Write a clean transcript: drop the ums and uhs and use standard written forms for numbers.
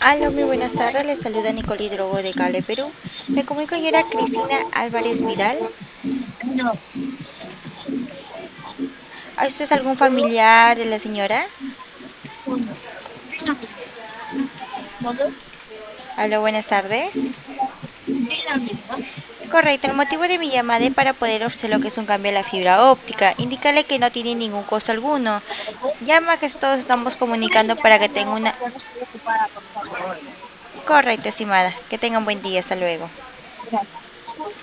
Hola, muy buenas tardes. Les saluda Nicole Hidrogo de Cable Perú. Me comunico con señora Cristina Álvarez Vidal. No, ¿A usted es algún familiar de la señora? uno. ¿Modo? Hola, buenas tardes. Sí, la misma. Correcto, el motivo de mi llamada es para poder ofrecer lo que es un cambio a la fibra óptica. Indicarle que no tiene ningún costo alguno. Llama que todos estamos comunicando para que tenga una... Yo no estoy ocupada, por favor. Correcto, estimada. Que tenga un buen día. Hasta luego. Gracias.